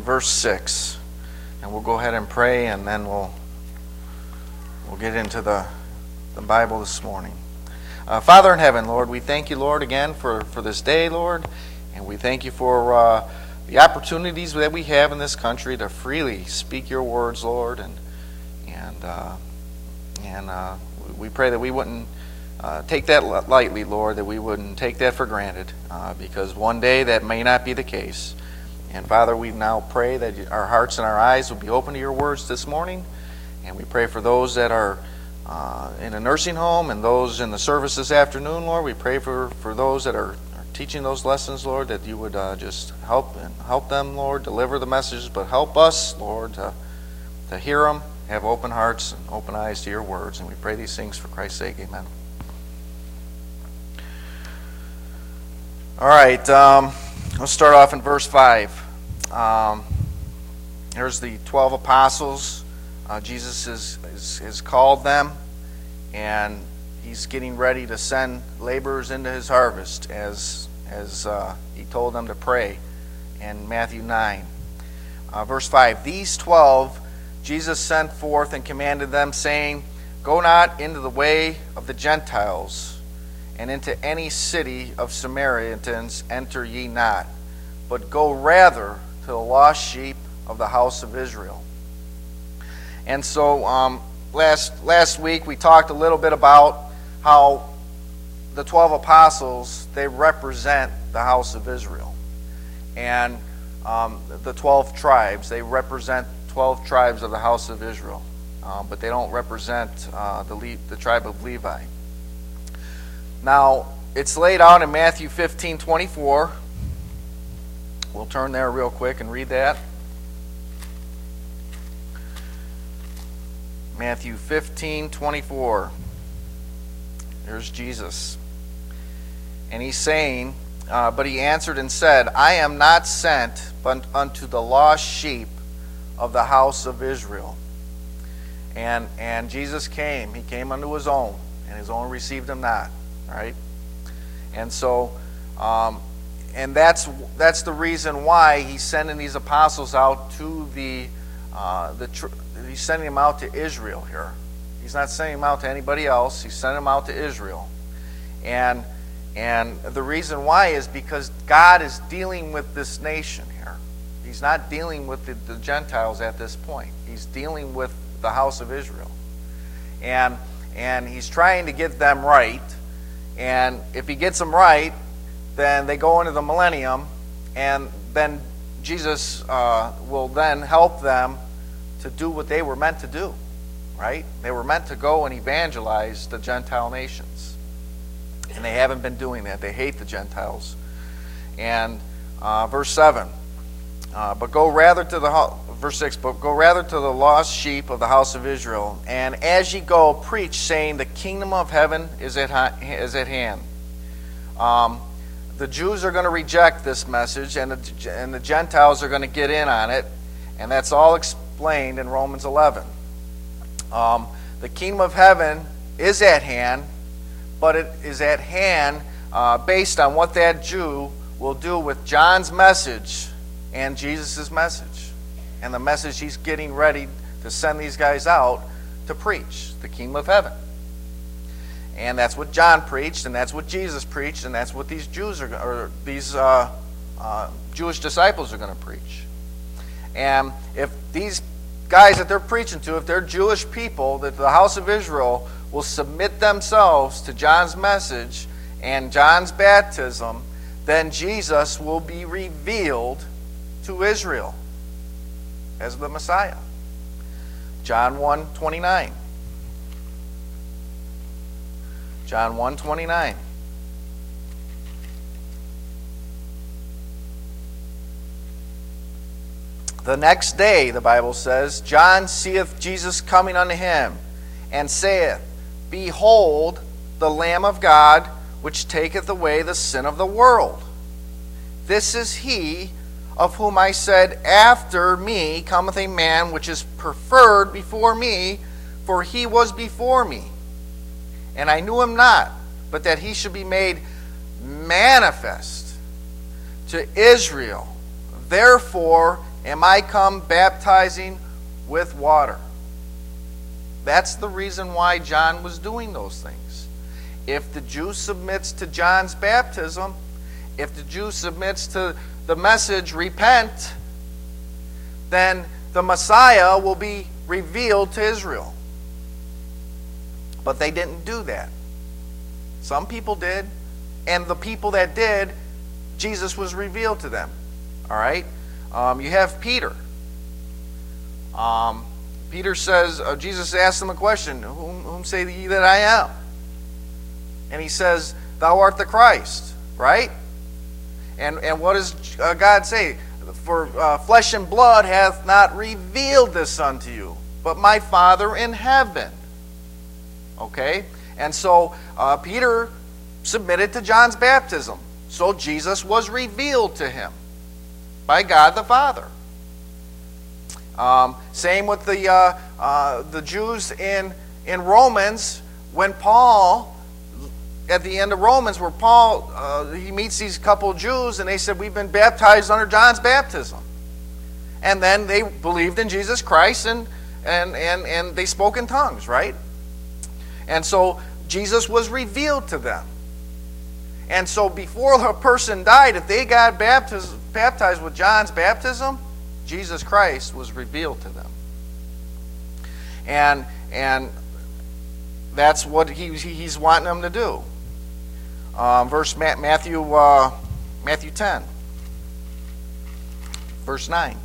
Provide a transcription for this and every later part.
verse 6. And we'll go ahead and pray, and then we'll get into the Bible this morning. Father in heaven, Lord, we thank you, Lord, again for this day, Lord. And we thank you for the opportunities that we have in this country to freely speak your words, Lord. And we pray that we wouldn't take that lightly, Lord, that we wouldn't take that for granted, because one day that may not be the case. And Father, we now pray that our hearts and our eyes will be open to your words this morning. And we pray for those that are in a nursing home and those in the service this afternoon, Lord. We pray for those that are teaching those lessons, Lord, that you would just help them, Lord, deliver the messages, but help us, Lord, to hear them, have open hearts and open eyes to your words. And we pray these things for Christ's sake. Amen. All right, let's start off in verse 5. Here's the 12 apostles. Jesus has called them, and he's getting ready to send laborers into his harvest, as he told them to pray in Matthew 9. Verse 5, these 12 Jesus sent forth and commanded them, saying, go not into the way of the Gentiles, and into any city of Samaritans enter ye not, but go rather to the lost sheep of the house of Israel. And so last week we talked a little bit about how the 12 apostles, they represent the house of Israel. And the 12 tribes, they represent 12 tribes of the house of Israel. But they don't represent the tribe of Levi. Now, it's laid out in Matthew 15:24. We'll turn there real quick and read that. Matthew 15:24. There's Jesus. And he's saying, but he answered and said, I am not sent but unto the lost sheep of the house of Israel. And Jesus came. He came unto his own, and his own received him not. Right? And so, and that's the reason why he's sending these apostles out to he's sending them out to Israel here. He's not sending them out to anybody else. He's sending them out to Israel. And the reason why is because God is dealing with this nation here. He's not dealing with the Gentiles at this point. He's dealing with the house of Israel. And he's trying to get them right. And if he gets them right, then they go into the millennium, and then Jesus will then help them to do what they were meant to do, right? They were meant to go and evangelize the Gentile nations. And they haven't been doing that. They hate the Gentiles. And verse 7, verse 6, but go rather to the lost sheep of the house of Israel, and as ye go, preach, saying, the kingdom of heaven is at hand. The Jews are going to reject this message, and the Gentiles are going to get in on it, and that's all explained in Romans 11. The kingdom of heaven is at hand, but it is at hand based on what that Jew will do with John's message and Jesus' message, and the message he's getting ready to send these guys out to preach, the kingdom of heaven. And that's what John preached, and that's what Jesus preached, and that's what these Jews these Jewish disciples are going to preach. And if these guys that they're preaching to, if they're Jewish people, that the house of Israel will submit themselves to John's message and John's baptism, then Jesus will be revealed to Israel as the Messiah. John 1:29. John 1:29. The next day, the Bible says, John seeth Jesus coming unto him, and saith, behold, the Lamb of God, which taketh away the sin of the world. This is he of whom I said, after me cometh a man which is preferred before me, for he was before me. And I knew him not, but that he should be made manifest to Israel. Therefore am I come baptizing with water. That's the reason why John was doing those things. If the Jew submits to John's baptism, if the Jew submits to the message, repent, then the Messiah will be revealed to Israel. But they didn't do that. Some people did, and the people that did, Jesus was revealed to them. All right? You have Peter. Peter says, Jesus asked him a question, whom say ye that I am? And he says, thou art the Christ, right? And what does God say? For flesh and blood hath not revealed this unto you, but my Father in heaven. Okay? And so Peter submitted to John's baptism. So Jesus was revealed to him by God the Father. Same with the Jews in Romans, when Paul, at the end of Romans, where Paul, he meets these couple Jews, and they said, we've been baptized under John's baptism. And then they believed in Jesus Christ, and they spoke in tongues, right? And so Jesus was revealed to them. And so before a person died, if they got baptized with John's baptism, Jesus Christ was revealed to them. And that's what he's wanting them to do. Matthew 10, verse 9.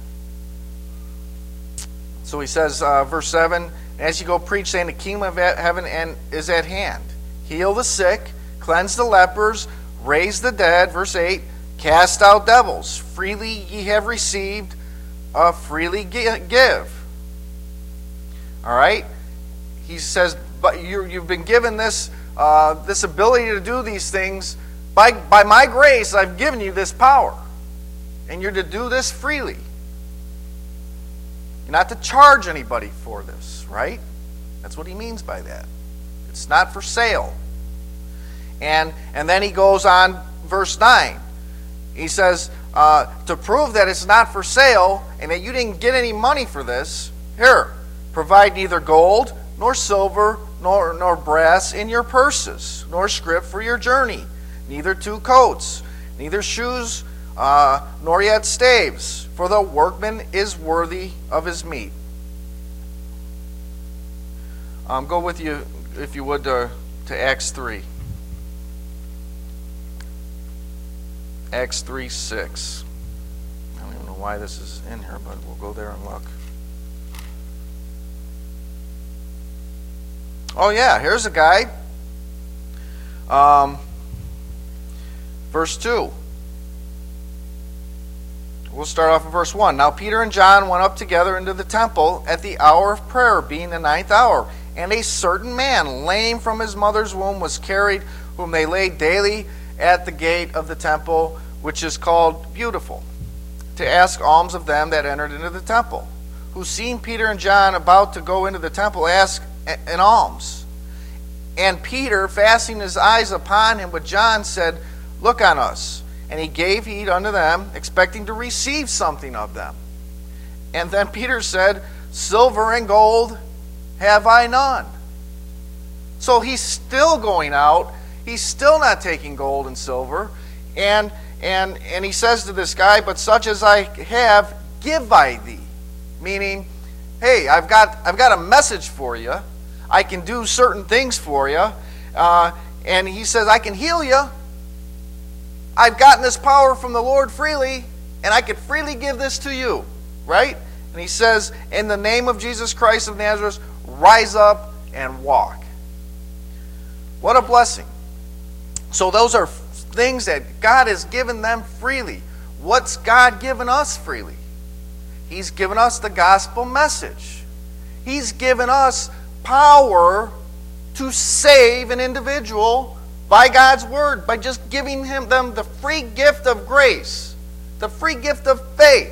So he says, verse 7, as you go preach, saying the kingdom of heaven is at hand. Heal the sick, cleanse the lepers, raise the dead. Verse 8, cast out devils. Freely ye have received, freely give. All right? He says, but you've been given this ability to do these things. By my grace, I've given you this power. And you're to do this freely. You're not to charge anybody for this, right? That's what he means by that. It's not for sale. And then he goes on, verse 9. He says, to prove that it's not for sale and that you didn't get any money for this, here, provide neither gold nor silver nor brass in your purses, nor scrip for your journey, neither 2 coats, neither shoes, nor yet staves, for the workman is worthy of his meat. Go with you, if you would, to Acts 3. Acts 3:6. I don't even know why this is in here, but we'll go there and look. Oh yeah, here's a guy. Verse 2. We'll start off in verse 1. Now Peter and John went up together into the temple at the hour of prayer, being the 9th hour. And a certain man, lame from his mother's womb, was carried, whom they laid daily at the gate of the temple, which is called Beautiful, to ask alms of them that entered into the temple, who, seeing Peter and John about to go into the temple, asked an alms. And Peter, fastening his eyes upon him with John, said, look on us. And he gave heed unto them, expecting to receive something of them. And then Peter said, silver and gold have I none. So he's still going out. He's still not taking gold and silver. And he says to this guy, but such as I have, give I thee. Meaning, hey, I've got a message for you. I can do certain things for you. And he says, I can heal you. I've gotten this power from the Lord freely, and I can freely give this to you. Right? And he says, in the name of Jesus Christ of Nazareth, rise up and walk. What a blessing. So those are things that God has given them freely. What's God given us freely? He's given us the gospel message. He's given us power to save an individual by God's word, by just giving them the free gift of grace, the free gift of faith.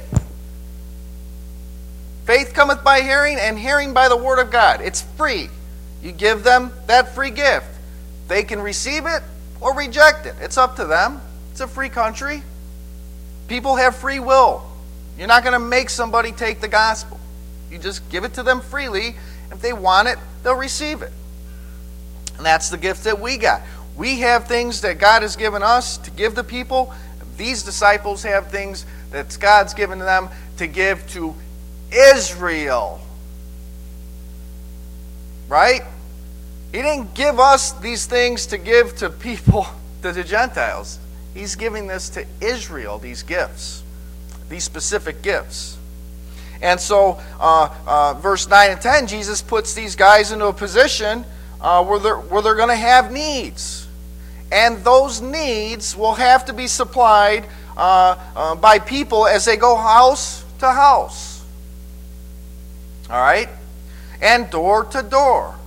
Faith cometh by hearing, and hearing by the word of God. It's free. You give them that free gift. They can receive it or reject it. It's up to them. It's a free country. People have free will. You're not going to make somebody take the gospel. You just give it to them freely. If they want it, they'll receive it. And that's the gift that we got. We have things that God has given us to give the people. These disciples have things that God's given them to give to Israel. Right? He didn't give us these things to give to people, to the Gentiles. He's giving this to Israel, these gifts, these specific gifts. And so, verse 9 and 10, Jesus puts these guys into a position where they're going to have needs. And those needs will have to be supplied by people as they go house to house. All right? And door to door.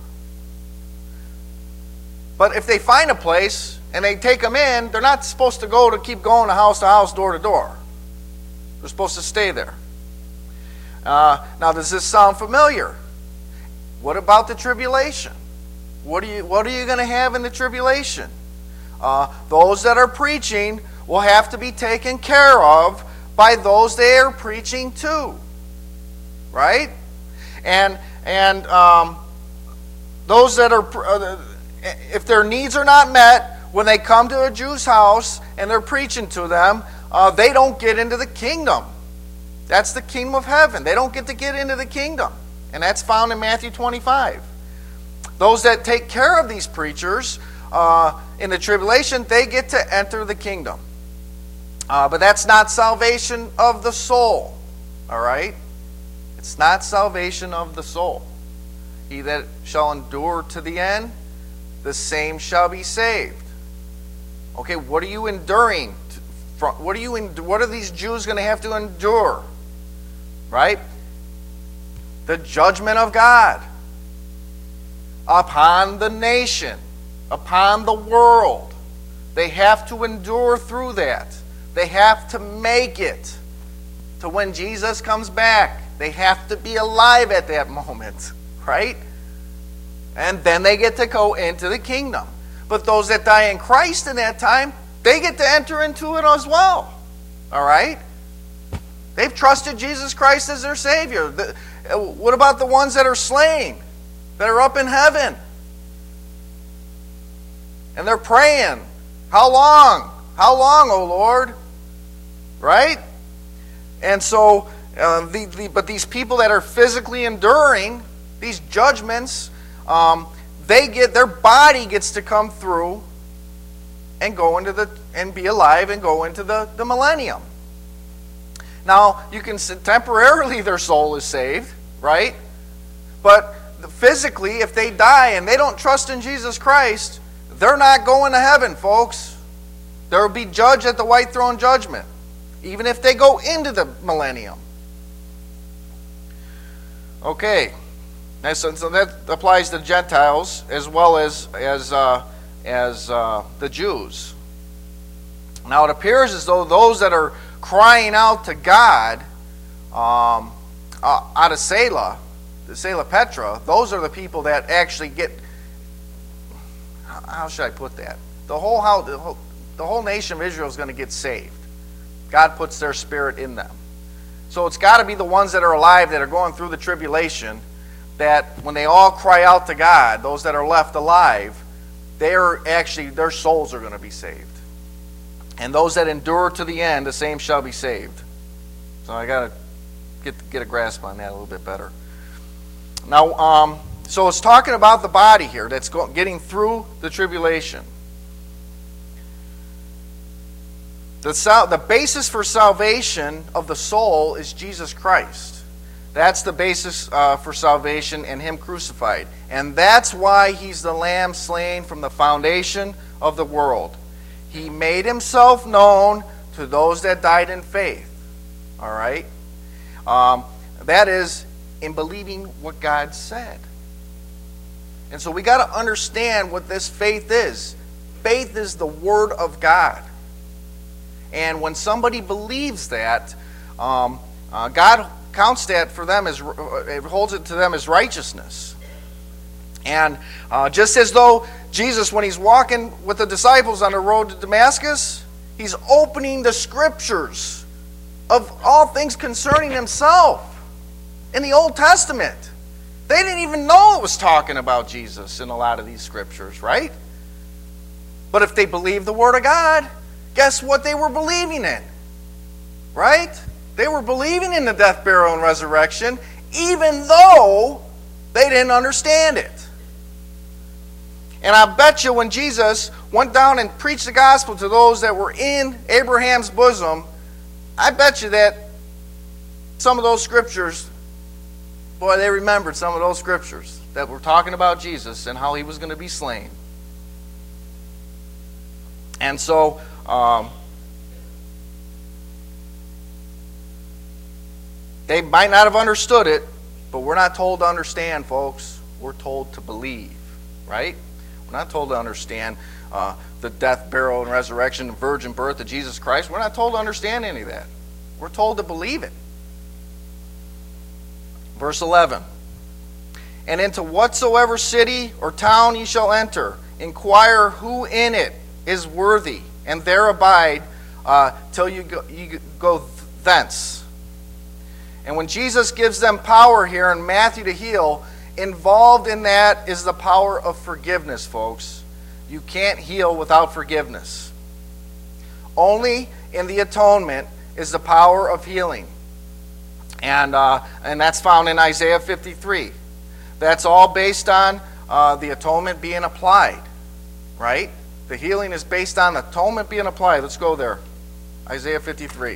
But if they find a place and they take them in, they're not supposed to keep going to house, door to door. They're supposed to stay there. Now, does this sound familiar? What about the tribulation? What are you going to have in the tribulation? Those that are preaching will have to be taken care of by those they are preaching to, right? And those that are, if their needs are not met when they come to a Jew's house and they're preaching to them, they don't get into the kingdom. That's the kingdom of heaven. They don't get into the kingdom, and that's found in Matthew 25. Those that take care of these preachers in the tribulation, they get to enter the kingdom. But that's not salvation of the soul. All right? It's not salvation of the soul. He that shall endure to the end, the same shall be saved. Okay, what are you enduring? What are these Jews going to have to endure? Right? The judgment of God upon the nation, upon the world. They have to endure through that. They have to make it to when Jesus comes back. They have to be alive at that moment, right? And then they get to go into the kingdom. But those that die in Christ in that time, they get to enter into it as well. All right? They've trusted Jesus Christ as their Savior. What about the ones that are slain, that are up in heaven? And they're praying, how long? How long, O Lord? Right? And so, but these people that are physically enduring these judgments, their body gets to come through and go into and be alive and go into the millennium. Now, you can say temporarily their soul is saved, right? But physically, if they die and they don't trust in Jesus Christ, they're not going to heaven, folks. There will be judged at the white throne judgment, even if they go into the millennium. Okay, and so that applies to Gentiles as well as the Jews. Now, it appears as though those that are crying out to God out of Selah, the Selah Petra, those are the people that actually get. How should I put that? The whole nation of Israel is going to get saved. God puts their spirit in them. So it's got to be the ones that are alive that are going through the tribulation, that when they all cry out to God, those that are left alive, their souls are going to be saved. And those that endure to the end, the same shall be saved. So I got to get a grasp on that a little bit better. Now, so it's talking about the body here that's getting through the tribulation. The basis for salvation of the soul is Jesus Christ. That's the basis for salvation and Him crucified. And that's why He's the Lamb slain from the foundation of the world. He made Himself known to those that died in faith. All right? That is in believing what God said. And so we got to understand what this faith is. Faith is the Word of God. And when somebody believes that, God counts that for them as, holds it to them as righteousness. And just as though Jesus, when He's walking with the disciples on the road to Damascus, He's opening the Scriptures of all things concerning himself in the Old Testament. They didn't even know it was talking about Jesus in a lot of these scriptures, right? But if they believed the Word of God, guess what they were believing in? Right? They were believing in the death, burial, and resurrection, even though they didn't understand it. And I bet you when Jesus went down and preached the gospel to those that were in Abraham's bosom, I bet you that some of those scriptures, boy, they remembered some of those scriptures that were talking about Jesus and how he was going to be slain. And so, they might not have understood it, but we're not told to understand, folks. We're told to believe, right? We're not told to understand the death, burial, and resurrection, the virgin birth of Jesus Christ. We're not told to understand any of that. We're told to believe it. Verse 11. And into whatsoever city or town ye shall enter, inquire who in it is worthy, and there abide till you go thence. And when Jesus gives them power here in Matthew to heal, involved in that is the power of forgiveness, folks. You can't heal without forgiveness. Only in the atonement is the power of healing. And that's found in Isaiah 53. That's all based on the atonement being applied, right? The healing is based on the atonement being applied. Let's go there. Isaiah 53.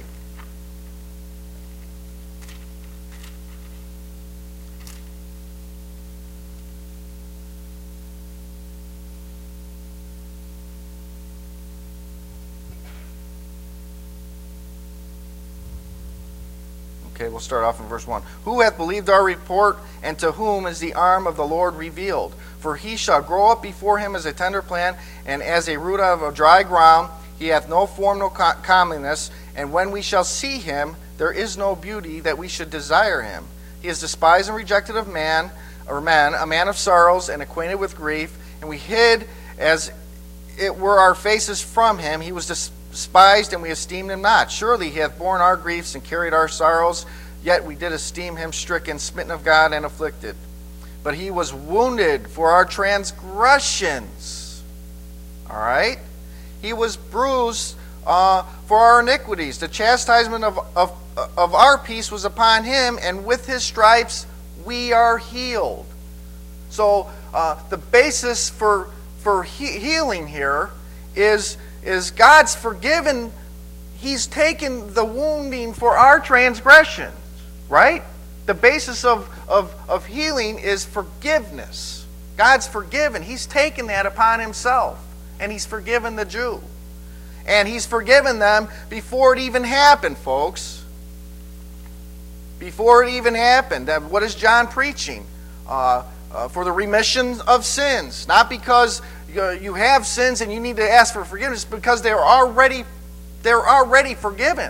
Okay, we'll start off in verse 1. Who hath believed our report, and to whom is the arm of the Lord revealed? For he shall grow up before him as a tender plant, and as a root out of a dry ground. He hath no form, no comeliness, and when we shall see him, there is no beauty that we should desire him. He is despised and rejected of men, a man of sorrows, and acquainted with grief, and we hid as it were our faces from him. He was despised, and we esteemed him not. Surely he hath borne our griefs and carried our sorrows, yet we did esteem him stricken, smitten of God, and afflicted. But he was wounded for our transgressions. All right? He was bruised for our iniquities. The chastisement of our peace was upon him, and with his stripes we are healed. So the basis for healing here is God's forgiven. He's taken the wounding for our transgressions, right? The basis of healing is forgiveness. God's forgiven. He's taken that upon himself, and he's forgiven the Jew. And he's forgiven them before it even happened, folks. Before it even happened. What is John preaching? For the remission of sins. Not because you have sins and you need to ask for forgiveness, because they're already forgiven.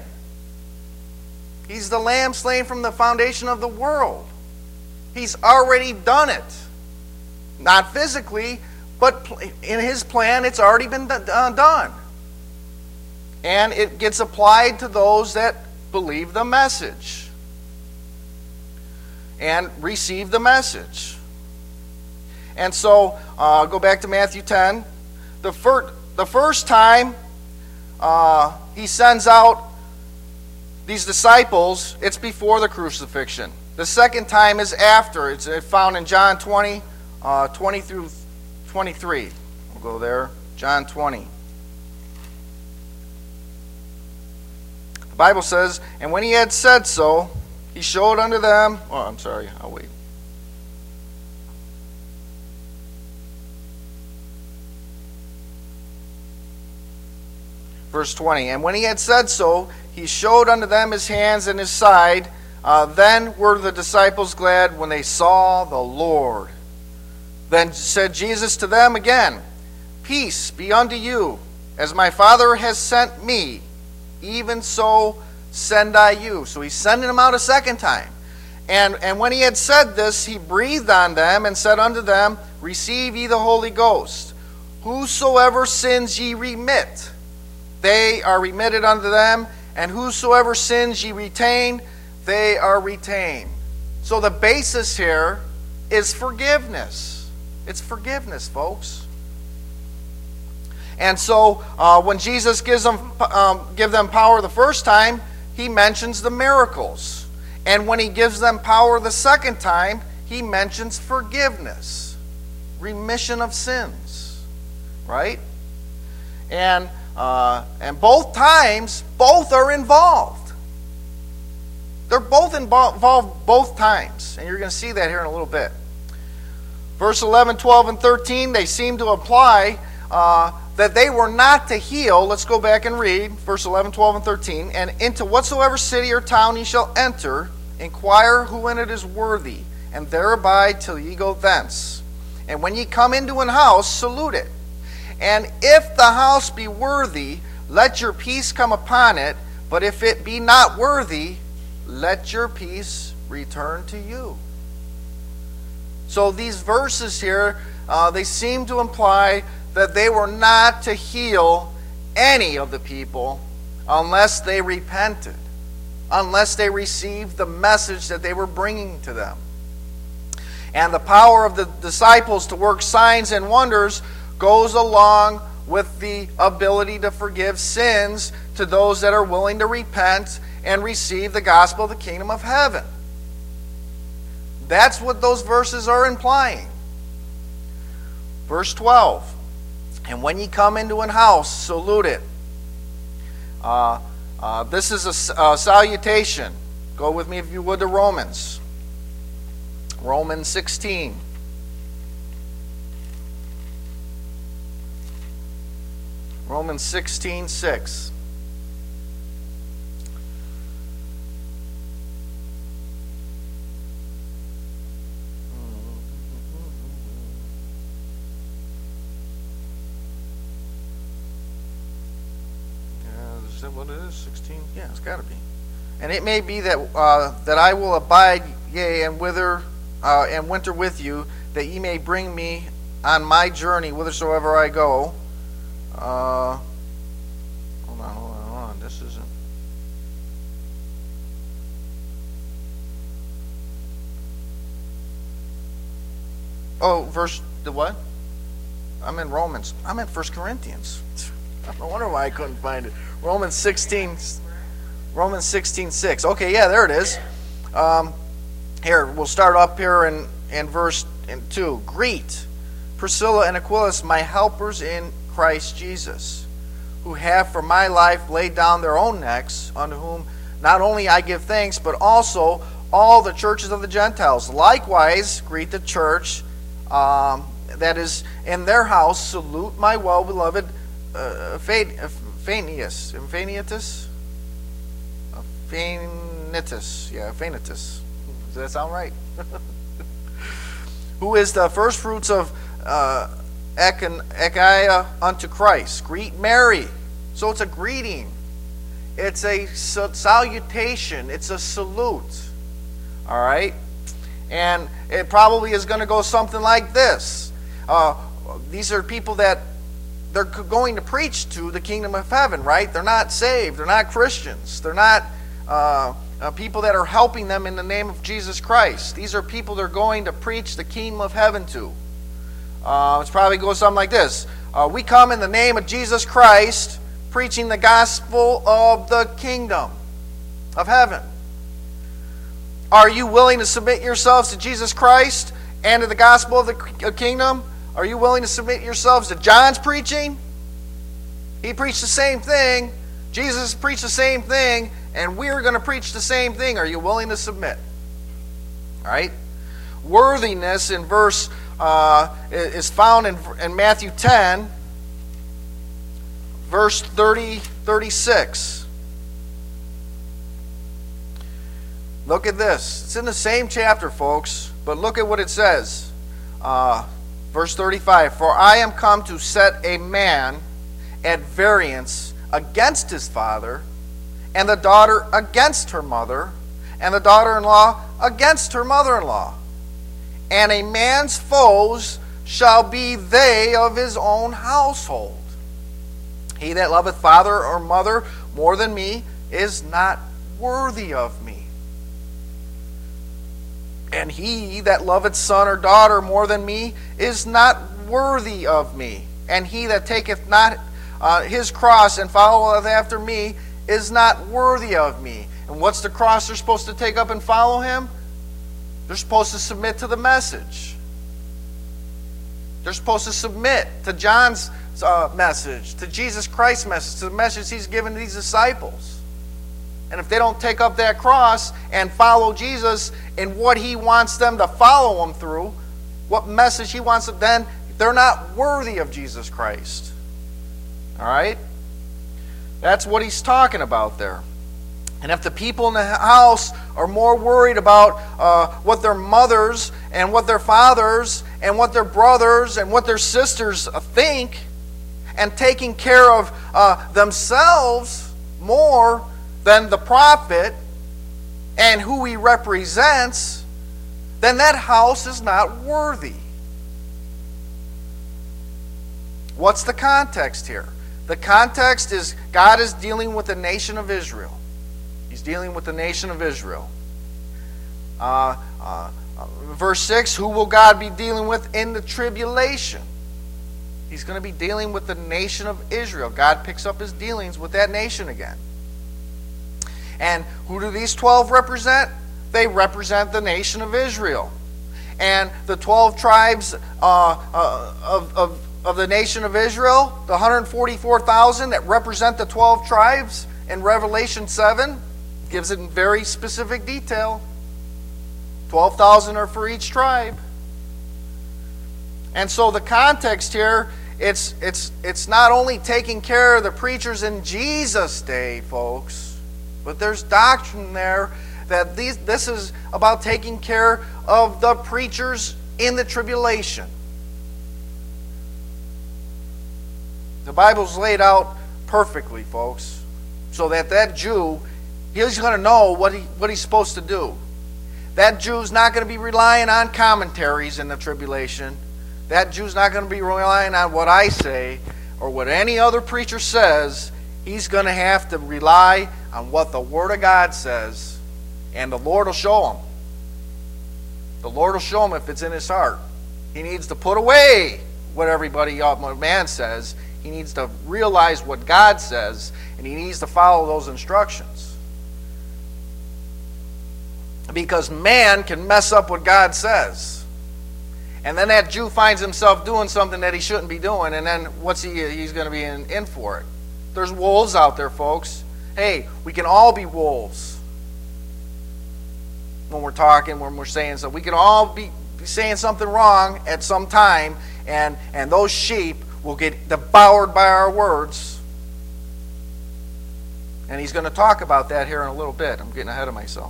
He's the Lamb slain from the foundation of the world. He's already done it. Not physically, but in his plan it's already been done. And it gets applied to those that believe the message and receive the message. And so, go back to Matthew 10. The first time he sends out these disciples, it's before the crucifixion. The second time is after. It's found in John 20, 20 through 23. We'll go there. John 20. The Bible says, and when he had said so, he showed unto them... Oh, I'm sorry. I'll wait. Verse 20, and when he had said so, he showed unto them his hands and his side. Then were the disciples glad when they saw the Lord. Then said Jesus to them again, peace be unto you. As my Father has sent me, even so send I you. So he's sending them out a second time. And when he had said this, he breathed on them and said unto them, receive ye the Holy Ghost. Whosoever sins ye remit, they are remitted unto them, And whosoever sins ye retain, they are retained. So the basis here is forgiveness. It's forgiveness, folks. And so when Jesus give them power the first time, he mentions the miracles. And when he gives them power the second time, he mentions forgiveness, remission of sins, right? And both times, both are involved. They're both involved both times. And you're going to see that here in a little bit. Verse 11, 12, and 13, they seem to imply that they were not to heal. Let's go back and read verse 11, 12, and 13. And into whatsoever city or town ye shall enter, inquire who in it is worthy, and there abide till ye go thence. And when ye come into an house, salute it. And if the house be worthy, let your peace come upon it. But if it be not worthy, let your peace return to you. So these verses here, they seem to imply that they were not to heal any of the people unless they repented, unless they received the message that they were bringing to them. And the power of the disciples to work signs and wonders goes along with the ability to forgive sins to those that are willing to repent and receive the gospel of the kingdom of heaven. That's what those verses are implying. Verse 12. And when ye come into an house, salute it. This is a salutation. Go with me if you would to Romans. Romans 16. Romans 16:6. Is that what it is? 16? Yeah, it's got to be. And it may be that that I will abide, yea, and winter with you, that ye may bring me on my journey whithersoever I go. Hold on. This isn't. Oh, verse the what? I'm in Romans. I'm in 1 Corinthians. No wonder why I couldn't find it. Romans 16:6. Okay, yeah, there it is. Here, we'll start up here in verse 2. Greet Priscilla and Aquilus, my helpers in Christ Jesus, who have for my life laid down their own necks, unto whom not only I give thanks, but also all the churches of the Gentiles. Likewise, greet the church that is in their house. Salute my well-beloved Phaenetus. Does that sound right? Who is the first fruits of Achaia unto Christ. Greet Mary. So it's a greeting. It's a salutation. It's a salute. All right? And it probably is going to go something like this. These are people that they're going to preach to the kingdom of heaven, right? They're not saved. They're not Christians. They're not people that are helping them in the name of Jesus Christ. These are people they're going to preach the kingdom of heaven to. It's probably goes something like this. We come in the name of Jesus Christ, preaching the gospel of the kingdom of heaven. Are you willing to submit yourselves to Jesus Christ and to the gospel of the kingdom? Are you willing to submit yourselves to John's preaching? He preached the same thing. Jesus preached the same thing. And we're going to preach the same thing. Are you willing to submit? All right? Worthiness in verse is found in Matthew 10, verse 36. Look at this. It's in the same chapter, folks, but look at what it says. Verse 35, for I am come to set a man at variance against his father, and the daughter against her mother, and the daughter-in-law against her mother-in-law. And a man's foes shall be they of his own household. He that loveth father or mother more than me is not worthy of me. And he that loveth son or daughter more than me is not worthy of me. And he that taketh not his cross and followeth after me is not worthy of me. And what's the cross they're supposed to take up and follow him? They're supposed to submit to the message. They're supposed to submit to John's message, to Jesus Christ's message, to the message he's given to these disciples. And if they don't take up that cross and follow Jesus in what he wants them to follow him through, what message he wants them, then they're not worthy of Jesus Christ. All right? That's what he's talking about there. And if the people in the house are more worried about what their mothers and what their fathers and what their brothers and what their sisters think, and taking care of themselves more than the prophet and who he represents, then that house is not worthy. What's the context here? The context is God is dealing with the nation of Israel. He's dealing with the nation of Israel. Verse 6, who will God be dealing with in the tribulation? He's going to be dealing with the nation of Israel. God picks up his dealings with that nation again. And who do these 12 represent? They represent the nation of Israel. And the 12 tribes of the nation of Israel, the 144,000 that represent the 12 tribes in Revelation 7, gives it in very specific detail. 12,000 are for each tribe. And so the context here, it's not only taking care of the preachers in Jesus' day, folks, but there's doctrine there that this is about taking care of the preachers in the tribulation. The Bible's laid out perfectly, folks, so that Jew, he's going to know what he's supposed to do. That Jew's not going to be relying on commentaries in the tribulation. That Jew's not going to be relying on what I say or what any other preacher says. He's going to have to rely on what the Word of God says, and the Lord will show him. The Lord will show him if it's in his heart. He needs to put away what what man says. He needs to realize what God says, and he needs to follow those instructions. Because man can mess up what God says. And then that Jew finds himself doing something that he shouldn't be doing, and then he's going to be in for it. There's wolves out there, folks. Hey, we can all be wolves. When we're talking, when we're saying something. We can all be saying something wrong at some time, and those sheep will get devoured by our words. And he's going to talk about that here in a little bit. I'm getting ahead of myself.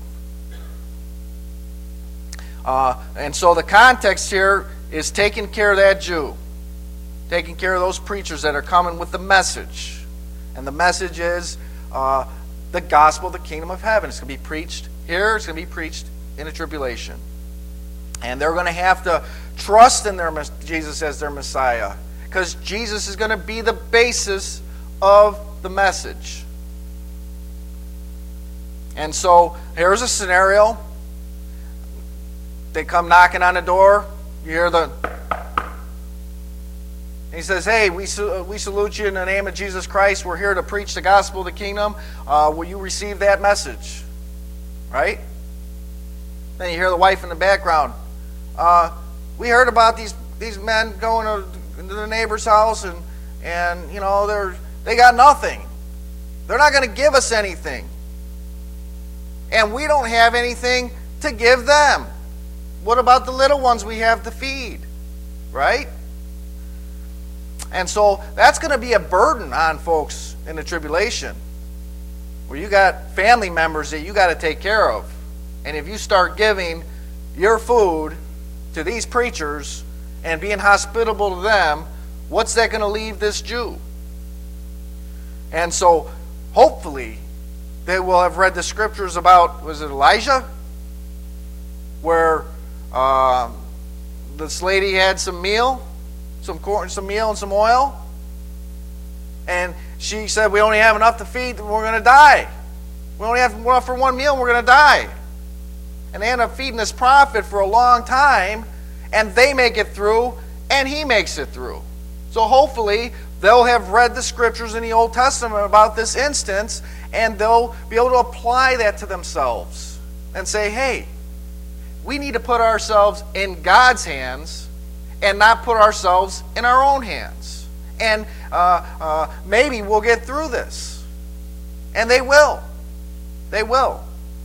And so the context here is taking care of that Jew. Taking care of those preachers that are coming with the message. And the message is the gospel of the kingdom of heaven. It's going to be preached here. It's going to be preached in the tribulation. And they're going to have to trust in Jesus as their Messiah. Because Jesus is going to be the basis of the message. And so here's a scenario. They come knocking on the door. You hear and he says, hey, we salute you in the name of Jesus Christ. We're here to preach the gospel of the kingdom. Will you receive that message? Right? Then you hear the wife in the background. We heard about these men going into the neighbor's house and you know, they got nothing. They're not going to give us anything. And we don't have anything to give them. What about the little ones we have to feed? Right? And so that's going to be a burden on folks in the tribulation. Where you got family members that you got to take care of. And if you start giving your food to these preachers and being hospitable to them, what's that going to leave this Jew? And so hopefully they will have read the scriptures about, was it Elijah? Where this lady had some meal, some corn, some meal and some oil. And she said, we only have enough to feed, we're going to die. We only have enough for one meal and we're going to die. And they end up feeding this prophet for a long time, and they make it through, and he makes it through. So hopefully they'll have read the scriptures in the Old Testament about this instance, and they'll be able to apply that to themselves and say, hey, we need to put ourselves in God's hands and not put ourselves in our own hands. And maybe we'll get through this. And they will. They will.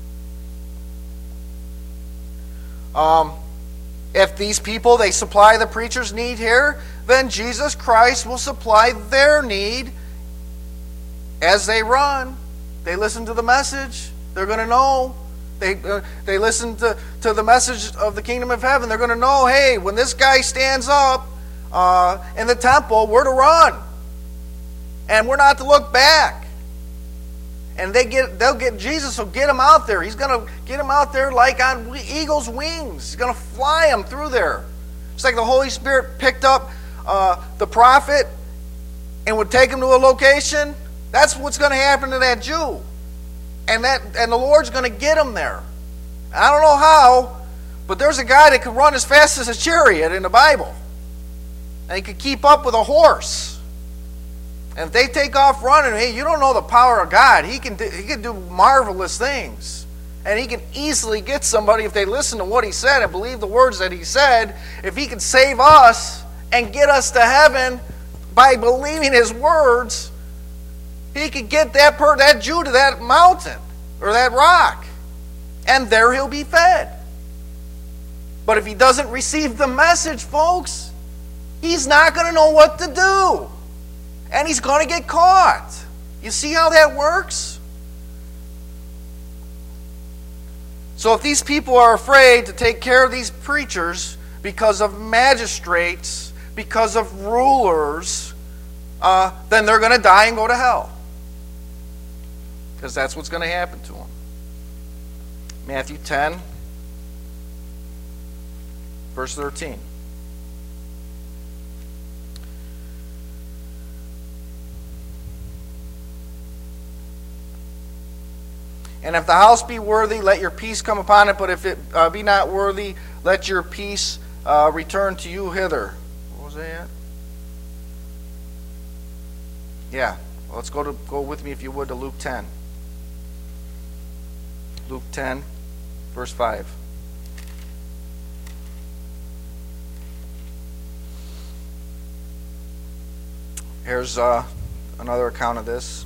If these people, they supply the preacher's need here, then Jesus Christ will supply their need as they run. They listen to the message. They're going to know. They listen to the message of the kingdom of heaven. They're going to know, hey, when this guy stands up in the temple, we're to run. And we're not to look back. And Jesus will get them out there. He's going to get them out there like on eagle's wings. He's going to fly them through there. It's like the Holy Spirit picked up the prophet and would take him to a location. That's what's going to happen to that Jew. And the Lord's going to get him there. I don't know how, but there's a guy that could run as fast as a chariot in the Bible. And he could keep up with a horse. And if they take off running, hey, you don't know the power of God. He can do marvelous things. And he can easily get somebody, if they listen to what he said and believe the words that he said, if he can save us and get us to heaven by believing his words, he could get that Jew to that mountain or that rock. And there he'll be fed. But if he doesn't receive the message, folks, he's not going to know what to do. And he's going to get caught. You see how that works? So if these people are afraid to take care of these preachers because of magistrates, because of rulers, then they're going to die and go to hell. Because that's what's going to happen to them. Matthew 10, verse 13. And if the house be worthy, let your peace come upon it. But if it be not worthy, let your peace return to you hither. What was that? Yeah. Well, let's go with me, if you would, to Luke 10. Luke 10, verse 5. Here's another account of this.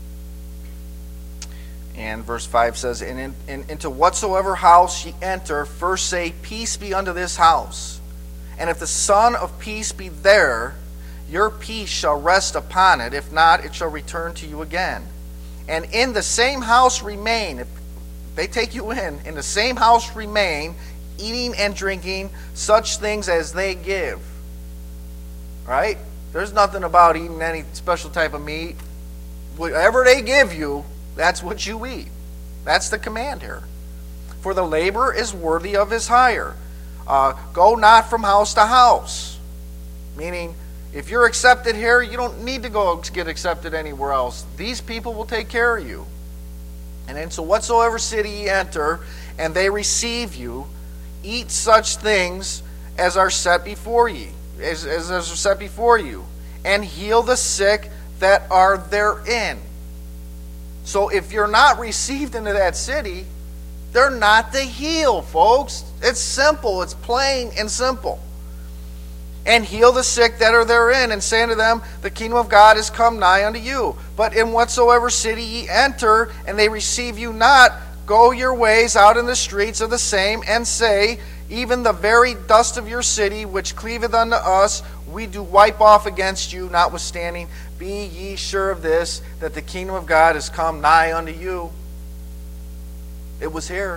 And verse 5 says, And into whatsoever house ye enter, first say, Peace be unto this house. And if the Son of peace be there, your peace shall rest upon it. If not, it shall return to you again. And in the same house remain, if they take you in the same house remain, eating and drinking such things as they give. Right? There's nothing about eating any special type of meat. Whatever they give you, that's what you eat. That's the command here. For the labor is worthy of his hire. Go not from house to house. Meaning, if you're accepted here, you don't need to go get accepted anywhere else. These people will take care of you. And into whatsoever city ye enter, and they receive you, eat such things as are set before ye, as are set before you, and heal the sick that are therein. So if you're not received into that city, they're not to heal, folks. It's simple. It's plain and simple. And heal the sick that are therein, and say unto them, The kingdom of God is come nigh unto you. But in whatsoever city ye enter, and they receive you not, go your ways out in the streets of the same, and say, Even the very dust of your city, which cleaveth unto us, we do wipe off against you, notwithstanding. Be ye sure of this, that the kingdom of God is come nigh unto you. It was here.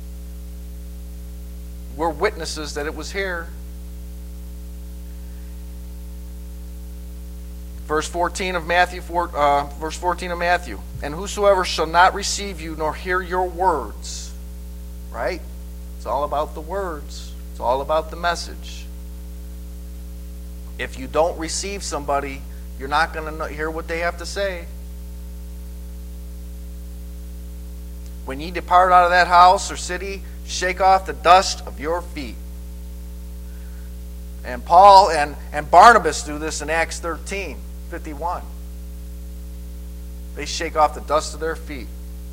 We're witnesses that it was here. Verse 14 of Matthew. And whosoever shall not receive you nor hear your words. Right? It's all about the words. It's all about the message. If you don't receive somebody, you're not going to hear what they have to say. When ye depart out of that house or city, shake off the dust of your feet. And Paul and Barnabas do this in Acts 13:51. They shake off the dust of their feet.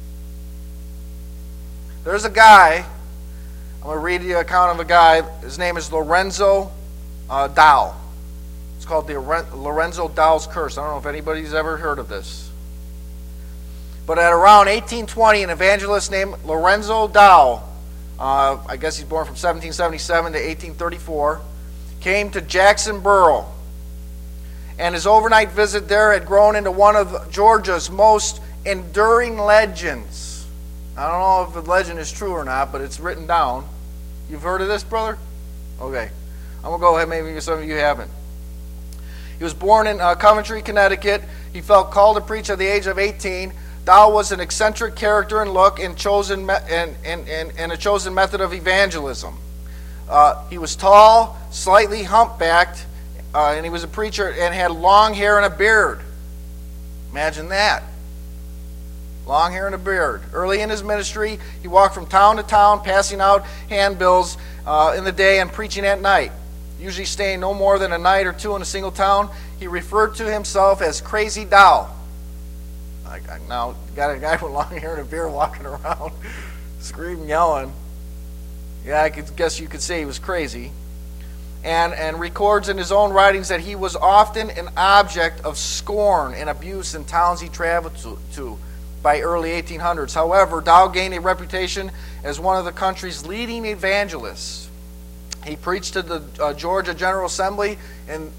There's a guy, I'm going to read you the account of a guy. His name is Lorenzo Dow. It's called the Lorenzo Dow's Curse. I don't know if anybody's ever heard of this. But at around 1820, an evangelist named Lorenzo Dow, I guess he's born from 1777 to 1834, came to Jacksonboro. And his overnight visit there had grown into one of Georgia's most enduring legends. I don't know if the legend is true or not, but it's written down. You've heard of this, brother? Okay. I'm going to go ahead, maybe some of you haven't. He was born in Coventry, Connecticut. He felt called to preach at the age of 18. Dow was an eccentric character in look and a chosen method of evangelism. He was tall, slightly humpbacked, and he was a preacher and had long hair and a beard. Imagine that. Long hair and a beard. Early in his ministry, he walked from town to town, passing out handbills in the day and preaching at night. Usually staying no more than a night or two in a single town. He referred to himself as Crazy Dow. Now, got a guy with long hair and a beard walking around, screaming, yelling. Yeah, I guess you could say he was crazy. And records in his own writings that he was often an object of scorn and abuse in towns he traveled to by early 1800s. However, Dow gained a reputation as one of the country's leading evangelists. He preached to the Georgia General Assembly and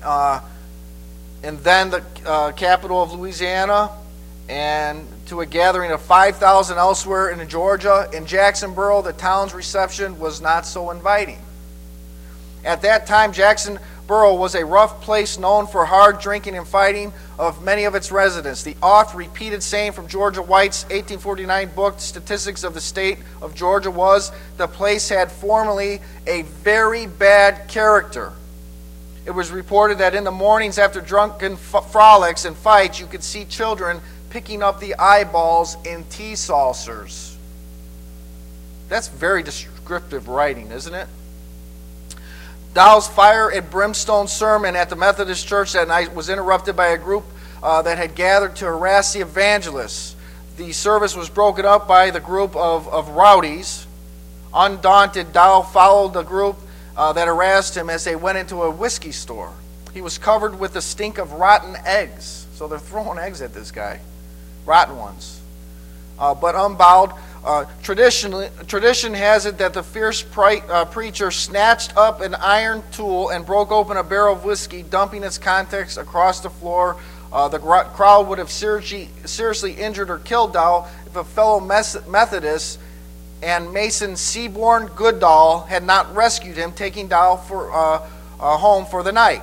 then the capital of Louisiana, and to a gathering of 5,000 elsewhere in Georgia. In Jacksonboro, the town's reception was not so inviting. At that time, Jacksonboro was a rough place known for hard drinking and fighting of many of its residents. The oft-repeated saying from Georgia White's 1849 book, Statistics of the State of Georgia, was, the place had formerly a very bad character. It was reported that in the mornings after drunken frolics and fights, you could see children picking up the eyeballs in tea saucers. That's very descriptive writing, isn't it? Dow's fire and brimstone sermon at the Methodist Church that night was interrupted by a group that had gathered to harass the evangelists. The service was broken up by the group of rowdies. Undaunted, Dow followed the group that harassed him as they went into a whiskey store. He was covered with the stink of rotten eggs. So they're throwing eggs at this guy. Rotten ones. But unbowed, tradition has it that the fierce preacher snatched up an iron tool and broke open a barrel of whiskey, dumping its contents across the floor. The crowd would have seriously injured or killed Dow if a fellow Methodist and Mason Seaborn Goodall had not rescued him, taking Dow home for the night.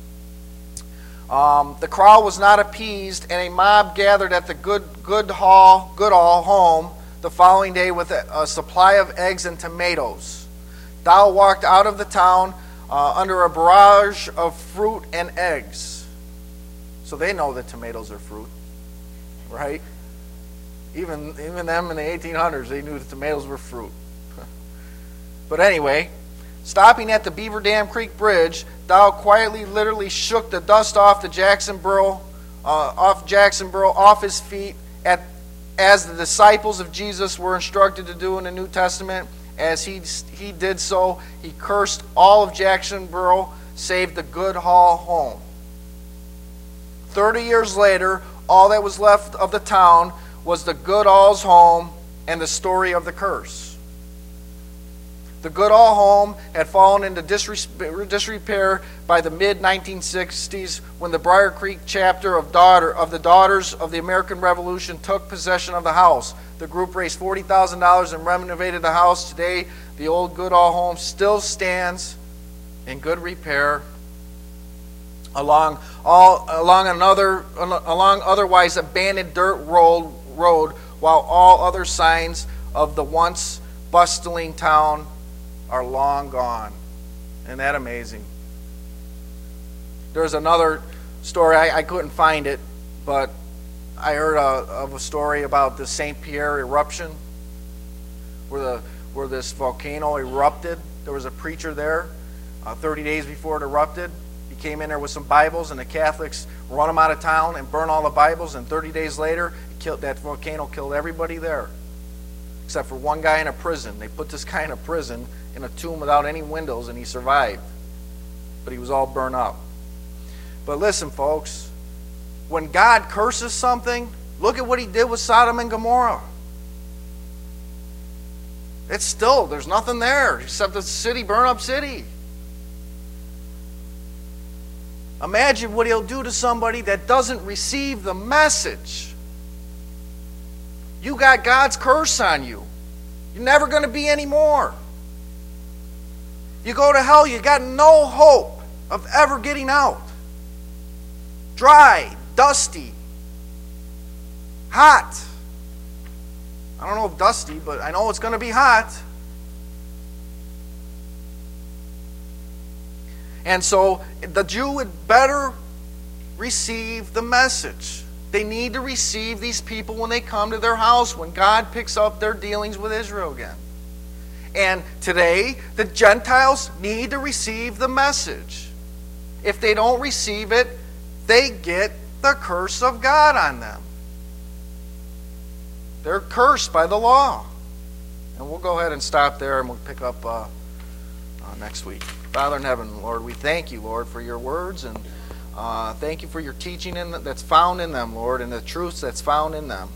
The crowd was not appeased, and a mob gathered at the Goodall home the following day with a supply of eggs and tomatoes. Dow walked out of the town under a barrage of fruit and eggs. So they know that tomatoes are fruit, right? Even them in the 1800s, they knew that tomatoes were fruit. But anyway, stopping at the Beaver Dam Creek Bridge, Dow quietly, literally shook the dust off Jacksonboro off his feet, as the disciples of Jesus were instructed to do in the New Testament. As he did so, he cursed all of Jacksonboro, save the Goodall home. 30 years later, all that was left of the town was the Goodall's home and the story of the curse. The Goodall home had fallen into disrepair by the mid-1960s when the Briar Creek chapter of the Daughters of the American Revolution took possession of the house. The group raised $40,000 and renovated the house. Today, the old Goodall home still stands in good repair along otherwise abandoned dirt road, while all other signs of the once bustling town are long gone. Isn't that amazing? There's another story, I couldn't find it, but I heard of a story about the St. Pierre eruption, where this volcano erupted. There was a preacher there 30 days before it erupted. He came in there with some Bibles, and the Catholics run him out of town and burn all the Bibles, and 30 days later, that volcano killed everybody there, except for one guy in a prison. They put this guy in a prison, in a tomb without any windows, and he survived. But he was all burned up. But listen, folks, when God curses something, look at what he did with Sodom and Gomorrah. It's still, there's nothing there except a city, burn up city. Imagine what he'll do to somebody that doesn't receive the message. You got God's curse on you. You're never going to be any more. You go to hell, you got no hope of ever getting out. Dry, dusty, hot. I don't know if dusty, but I know it's going to be hot. And so the Jew would better receive the message. They need to receive these people when they come to their house, when God picks up their dealings with Israel again. And today, the Gentiles need to receive the message. If they don't receive it, they get the curse of God on them. They're cursed by the law. And we'll go ahead and stop there, and we'll pick up next week. Father in heaven, Lord, we thank you, Lord, for your words, and thank you for your teaching that's found in them, Lord, and the truths that's found in them.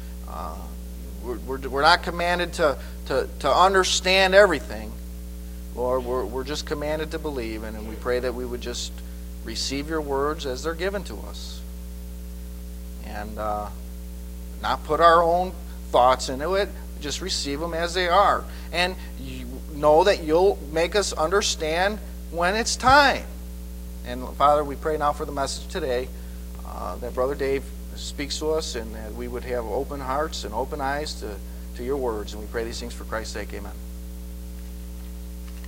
We're not commanded to understand everything, Lord. We're just commanded to believe, and we pray that we would just receive your words as they're given to us, and not put our own thoughts into it. Just receive them as they are, and you know that you'll make us understand when it's time. And Father, we pray now for the message today, that Brother Dave speaks to us, and that we would have open hearts and open eyes to your words. And we pray these things for Christ's sake. Amen.